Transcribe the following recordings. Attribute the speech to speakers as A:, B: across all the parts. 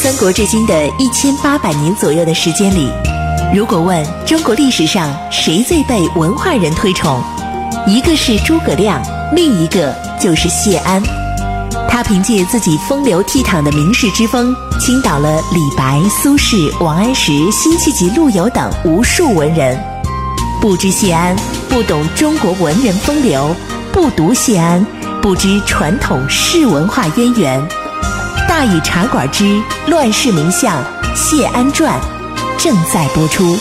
A: 三国至今的1800年左右的时间里，如果问中国历史上谁最被文化人推崇，一个是诸葛亮，另一个就是谢安。他凭借自己风流倜傥的名士之风，倾倒了李白、苏轼、王安石、辛弃疾、陆游等无数文人。不知谢安，不懂中国文人风流；不读谢安，不知传统士文化渊源。大禹茶馆之乱世名相谢安传正在播出。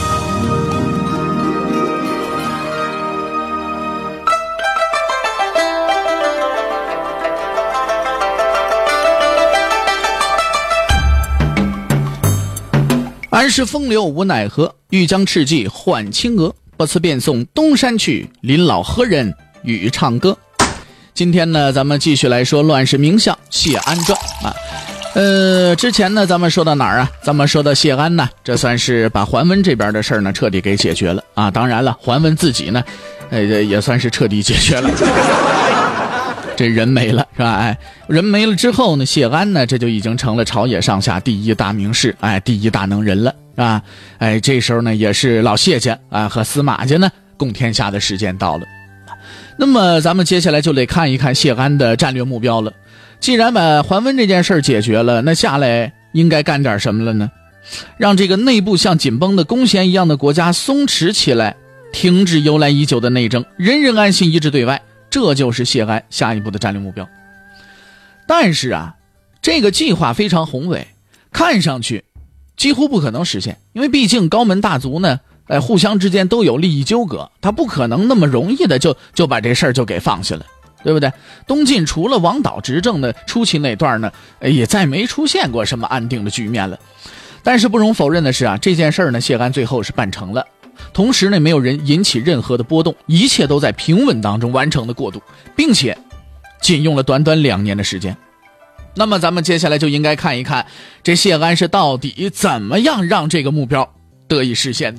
B: 安时风流无奈何，欲将赤骥换青鹅。不辞便送东山去，临老何人与唱歌。今天呢，咱们继续来说乱世名相谢安传啊。之前呢，咱们说到哪儿啊？咱们说到谢安呢，这算是把桓温这边的事儿呢彻底给解决了啊。当然了，桓温自己呢，也算是彻底解决了。这人没了是吧？哎，人没了之后呢，谢安呢，这就已经成了朝野上下第一大名士，哎，第一大能人了啊！哎，这时候呢，也是老谢家啊和司马家呢共天下的时间到了。那么咱们接下来就得看一看谢安的战略目标了。既然把桓温这件事解决了，那下来应该干点什么了呢？让这个内部像紧绷的弓弦一样的国家松弛起来，停止由来已久的内政，人人安心一致对外。这就是谢安下一步的战略目标。但是啊，这个计划非常宏伟，看上去几乎不可能实现，因为毕竟高门大族呢，互相之间都有利益纠葛，他不可能那么容易的就把这事儿就给放下了，对不对？东晋除了王导执政的初期那段呢，也再没出现过什么安定的局面了。但是不容否认的是啊，这件事儿呢，谢安最后是办成了。同时呢，没有人引起任何的波动，一切都在平稳当中完成的过渡，并且仅用了短短2年的时间。那么咱们接下来就应该看一看这谢安是到底怎么样让这个目标得以实现的。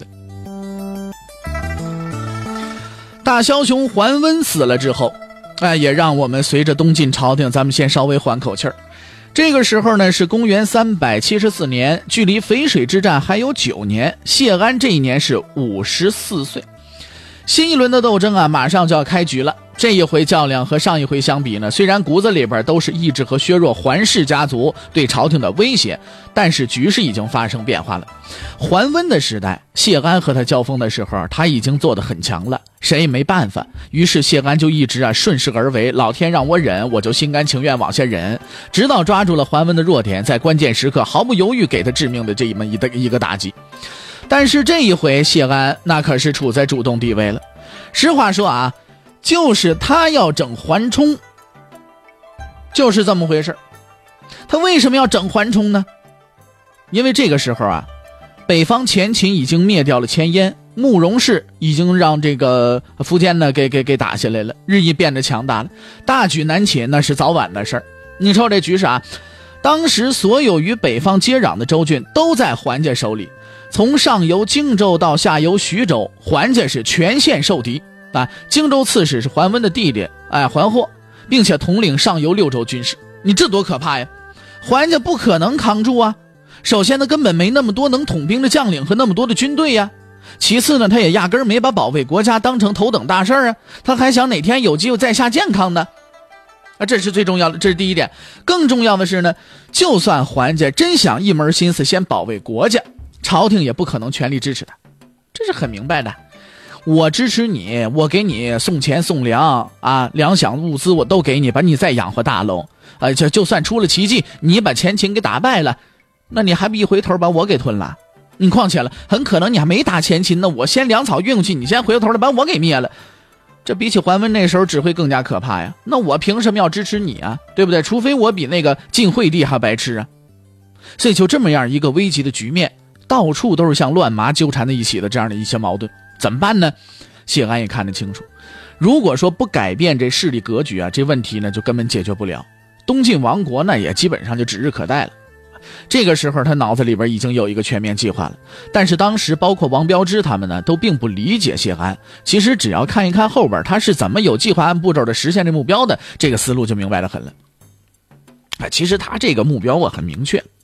B: 大枭雄桓温死了之后，也让我们随着东晋朝廷咱们先稍微缓口气儿。这个时候呢是公元374年，距离淝水之战还有9年，谢安这一年是54岁。新一轮的斗争啊马上就要开局了。这一回较量和上一回相比呢，虽然骨子里边都是抑制和削弱桓氏家族对朝廷的威胁，但是局势已经发生变化了。桓温的时代，谢安和他交锋的时候，他已经做得很强了，谁也没办法。于是谢安就一直顺势而为，老天让我忍，我就心甘情愿往下忍，直到抓住了桓温的弱点，在关键时刻毫不犹豫给他致命的这么一个打击。但是这一回谢安那可是处在主动地位了。实话说啊，就是他要整桓冲，就是这么回事。他为什么要整桓冲呢？因为这个时候啊，北方前秦已经灭掉了前燕，慕容氏已经让这个苻坚呢给打下来了，日益变得强大了。大举南侵那是早晚的事儿。你瞅这局势啊，当时所有与北方接壤的州郡都在桓家手里，从上游荆州到下游徐州，桓家是全线受敌啊。荆州刺史是桓温的弟弟桓霍，并且统领上游6州军事。你这多可怕呀！桓家不可能扛住啊。首先他根本没那么多能统兵的将领和那么多的军队呀。其次呢，他也压根儿没把保卫国家当成头等大事啊，他还想哪天有机会在下健康呢。这是最重要的，这是第一点。更重要的是呢，就算桓家真想一门心思先保卫国家，朝廷也不可能全力支持他，这是很明白的。我支持你，我给你送钱送粮啊，粮饷物资我都给你，把你再养活大喽。就算出了奇迹，你把前秦给打败了，那你还不一回头把我给吞了？你况且了，很可能你还没打前秦呢，我先粮草运过去，你先回头来把我给灭了。这比起桓温那时候只会更加可怕呀。那我凭什么要支持你啊？对不对？除非我比那个晋惠帝还白痴啊。所以就这么样一个危急的局面，到处都是像乱麻纠缠在一起的这样的一些矛盾，怎么办呢？谢安也看得清楚，如果说不改变这势力格局啊，这问题呢就根本解决不了。东晋亡国呢也基本上就指日可待了。这个时候他脑子里边已经有一个全面计划了，但是当时包括王彪之他们呢都并不理解谢安。其实只要看一看后边他是怎么有计划按步骤的实现这目标的，这个思路就明白得很了。其实他这个目标很明确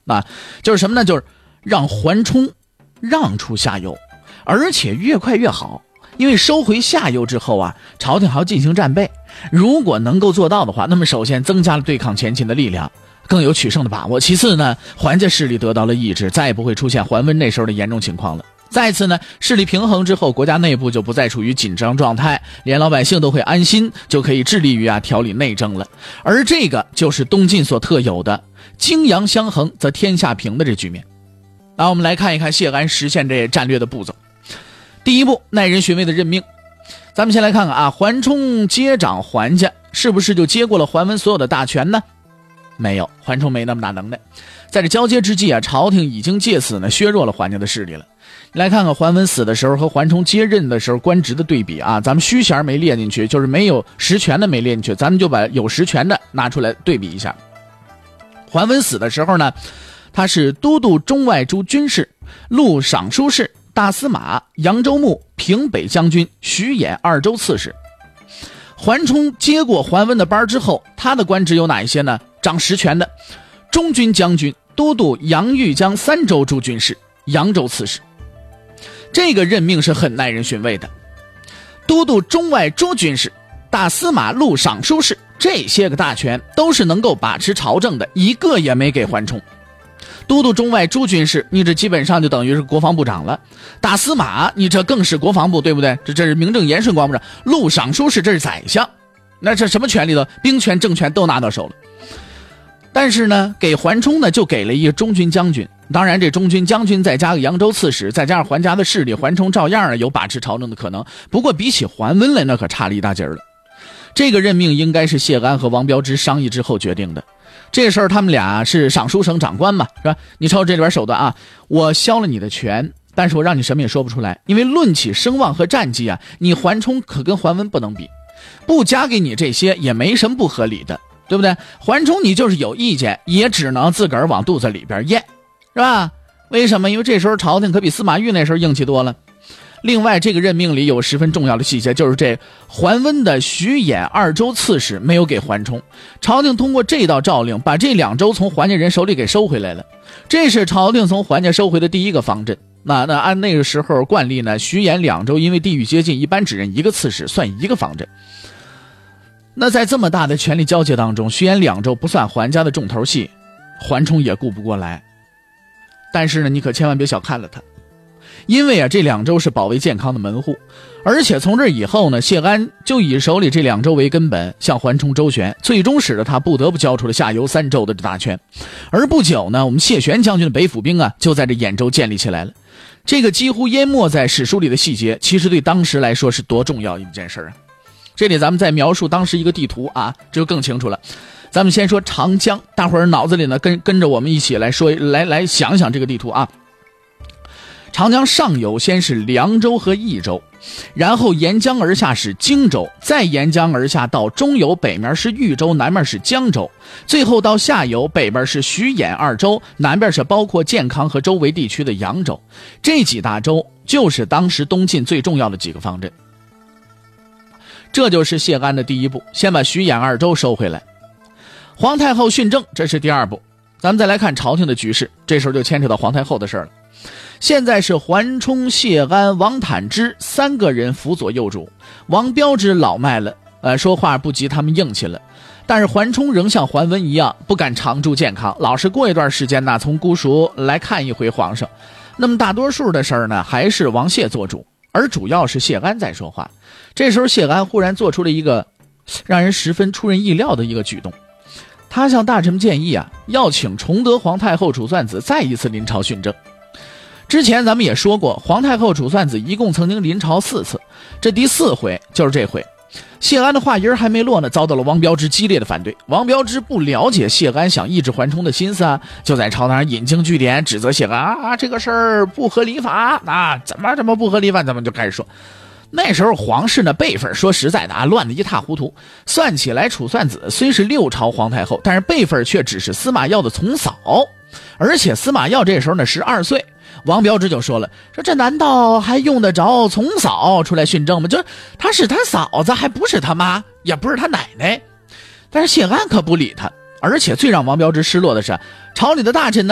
B: 就是什么呢？就是让桓冲让出下游，而且越快越好。因为收回下游之后啊，朝廷还要进行战备，如果能够做到的话，那么首先增加了对抗前秦的力量，更有取胜的把握。其次呢，桓家势力得到了抑制，再也不会出现桓温那时候的严重情况了。再次呢，势力平衡之后，国家内部就不再处于紧张状态，连老百姓都会安心，就可以致力于调理内政了。而这个就是东晋所特有的泾阳相衡则天下平的这局面。那我们来看一看谢安实现这战略的步骤。第一步，耐人寻味的任命。咱们先来看看桓冲接掌桓家，是不是就接过了桓温所有的大权呢？没有，桓冲没那么大能耐。在这交接之际朝廷已经借此呢削弱了桓家的势力了。来看看桓温死的时候和桓冲接任的时候官职的对比咱们虚衔没列进去，就是没有实权的没列进去，咱们就把有实权的拿出来对比一下。桓温死的时候呢，他是都督中外诸军事、录尚书事、大司马、扬州牧、平北将军、徐兖二州刺史。桓冲接过桓温的班之后，他的官职有哪一些呢？掌实权的中军将军、都督扬豫江三州诸军事、扬州刺史。这个任命是很耐人寻味的。都督中外诸军事、大司马、录尚书事，这些个大权都是能够把持朝政的，一个也没给桓冲。都督中外诸军事，你这基本上就等于是国防部长了。大司马，你这更是国防部，对不对？这是名正言顺国防部长。录尚书事，这是宰相，那这什么权力的？兵权、政权都拿到手了。但是呢，给桓冲呢就给了一个中军将军。当然，这中军将军再加个扬州刺史，再加上桓家的势力，桓冲照样有把持朝政的可能。不过比起桓温来，那可差了一大截了。这个任命应该是谢安和王彪之商议之后决定的。这时候他们俩是尚书省长官嘛，是吧？你瞅这里边手段我削了你的权，但是我让你什么也说不出来，因为论起声望和战绩你桓冲可跟桓温不能比，不加给你这些也没什么不合理的，对不对？桓冲你就是有意见，也只能自个儿往肚子里边咽，是吧？为什么？因为这时候朝廷可比司马懿那时候硬气多了。另外，这个任命里有十分重要的细节，就是这桓温的徐兖二州刺史没有给桓冲，朝廷通过这道诏令把这2州从桓家人手里给收回来了。这是朝廷从桓家收回的第一个方阵。那按那个时候惯例呢，徐兖2州因为地域接近，一般只认一个刺史，算一个方阵。那在这么大的权力交接当中，徐兖2州不算桓家的重头戏，桓冲也顾不过来。但是呢，你可千万别小看了他。因为这2州是保卫健康的门户，而且从这以后呢，谢安就以手里这2州为根本向桓冲周旋，最终使得他不得不交出了下游3州的大权。而不久呢，我们谢玄将军的北府兵就在这兖州建立起来了。这个几乎淹没在史书里的细节，其实对当时来说是多重要一件事这里咱们再描述当时一个地图这就更清楚了。咱们先说长江，大伙儿脑子里呢跟着我们一起来说，来想想这个地图长江上游先是凉州和益州，然后沿江而下是荆州，再沿江而下到中游，北面是豫州，南面是江州，最后到下游，北边是徐兖2州，南边是包括健康和周围地区的扬州。这几大州就是当时东晋最重要的几个方阵。这就是谢安的第一步，先把徐兖2州收回来。皇太后训政，这是第2步。咱们再来看朝廷的局势，这时候就牵扯到皇太后的事了。现在是桓冲、谢安、王坦之3个人辅佐幼主，王彪之老迈了，说话不及他们硬气了。但是桓冲仍像桓温一样，不敢长住健康，老是过一段时间从姑熟来看一回皇上。那么大多数的事儿呢，还是王谢做主，而主要是谢安在说话。这时候谢安忽然做出了一个让人十分出人意料的一个举动，他向大臣们建议要请崇德皇太后楚算子再一次临朝训政。之前咱们也说过，皇太后楚算子一共曾经临朝4次，这第4回就是这回。谢安的话音还没落呢，遭到了王彪之激烈的反对。王彪之不了解谢安想抑制桓冲的心思就在朝堂上引经据典，指责谢安这个事儿不合礼法怎么不合礼法，咱们就开始说。那时候皇室呢辈分说实在的乱得一塌糊涂，算起来楚算子虽是6朝皇太后，但是辈分却只是司马曜的从嫂，而且司马曜这时候呢12岁。王彪之就说了，说这难道还用得着从嫂出来训政吗？就是他是他嫂子，还不是他妈，也不是他奶奶。但是谢安可不理他，而且最让王彪之失落的是，朝里的大臣呢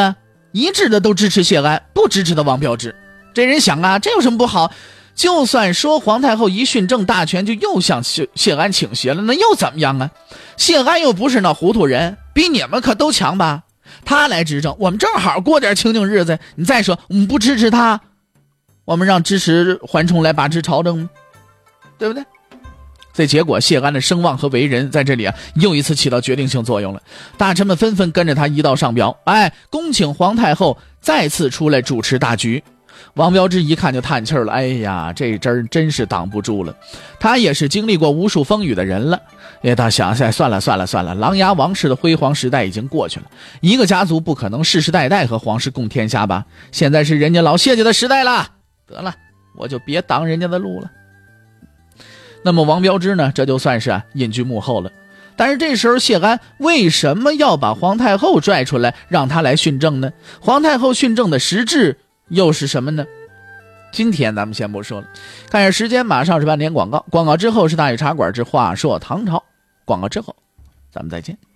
B: 一致的都支持谢安，不支持的王标之。这人想啊，这有什么不好？就算说皇太后一训政，大权就又向谢安倾斜了，那又怎么样啊？谢安又不是那糊涂人，比你们可都强吧？他来执政，我们正好过点清静日子。你再说我们不支持他，我们让支持桓冲来把持朝政，对不对？所以结果谢安的声望和为人在这里啊又一次起到决定性作用了。大臣们纷纷跟着他一道上表，恭请皇太后再次出来主持大局。王标之一看就叹气了，哎呀，这真是挡不住了。他也是经历过无数风雨的人了，他想算了，琅琊王氏的辉煌时代已经过去了，一个家族不可能世世代代和皇室共天下吧？现在是人家老谢家的时代了，得了，我就别挡人家的路了。那么王标之呢，这就算是隐居幕后了。但是这时候谢安为什么要把皇太后拽出来让他来训政呢？皇太后训政的实质又是什么呢？今天咱们先不说了，看一下时间，马上是半点广告，广告之后是大禹茶馆之话说唐朝，广告之后咱们再见。